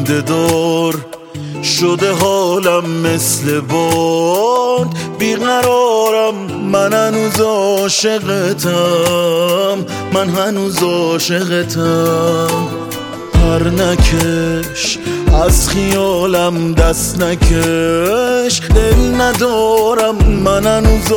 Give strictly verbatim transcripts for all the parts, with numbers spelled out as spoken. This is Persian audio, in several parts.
خنده دار شده حالم مثل باد بیقرارم، من هنوز عاشقتم، من هنوز عاشقتم. پر نکش از خیالم دست نکش، دل ندارم، من هنوز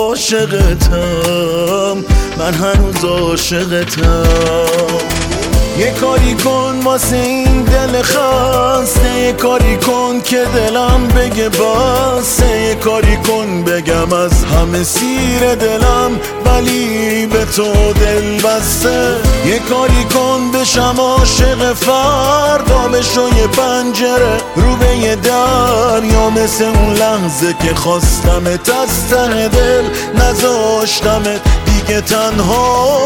عاشقتم، من هنوز عاشقتم. یه کاری کن واسه این دل خسته، یه کاری کن که دلم بگه بسه، یه کاری کن بگم از همه سیر دلم ولی به تو دل بسته. یه کاری کن بشم عاشق فردا، بشو یه پنجره رو به یه دریا، مثل اون لحظه که خواستمت از ته دل نذاشتمت دیگه تنها.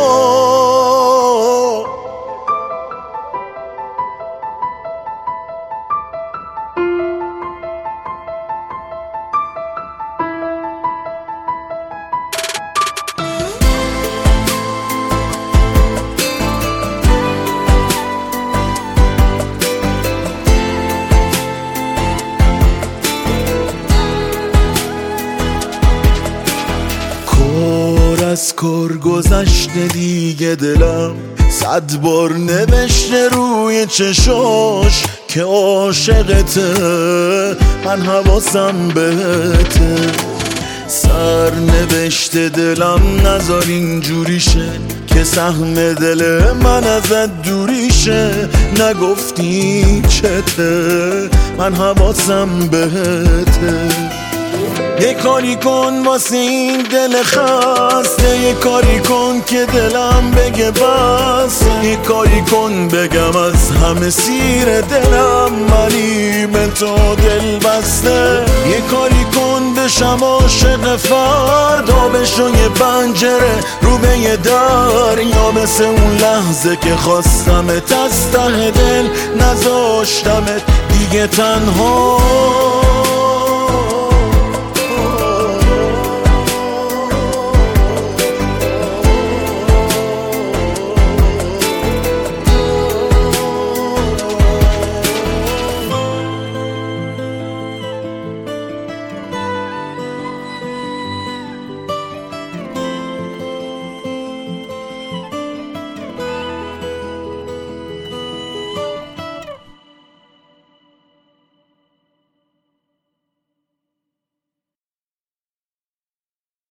از کار گذشته دیگه دلم صد بار نوشته روی چشاش که عاشقته، من حواسم بهته. سر نوشته دلم نذار اینجوری شه که سهم دل من ازت دوری شه، نگفتی چته، من حواسم بهته. یه کاری کن واسه این دل خسته، یه کاری کن که دلم بگه بس، یه کاری کن بگم از همه سیر دلم ولی به تو دل بسته. یه کاری کن بشم عاشق فردا، بشو یه پنجره رو به یه دریا، مثل اون لحظه که خواستمت از ته دل نذاشتمت دیگه تنها.